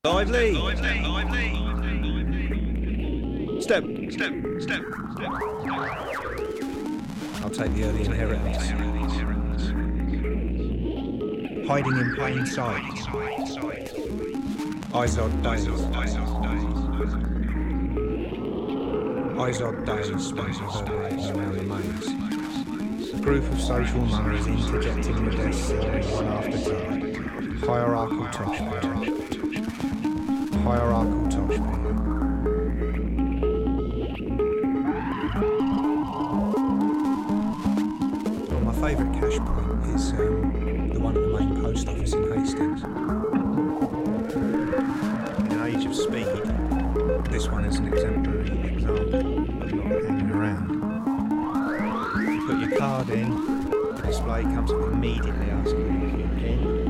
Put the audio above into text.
Lively. Step. I'll take the early inheritance. Hiding in plain sight. Izod days. Izod days spent reverberating around the maze. A group of social mummies interjecting the death series one after two. Hierarchical Toshby. Hierarchical Toshby. Well, my favourite cash point is the one at the main post office in Hastings. In an age of speed, this one is an exemplary example of not hanging around. You put your card in, the display comes up immediately asking you for your PIN.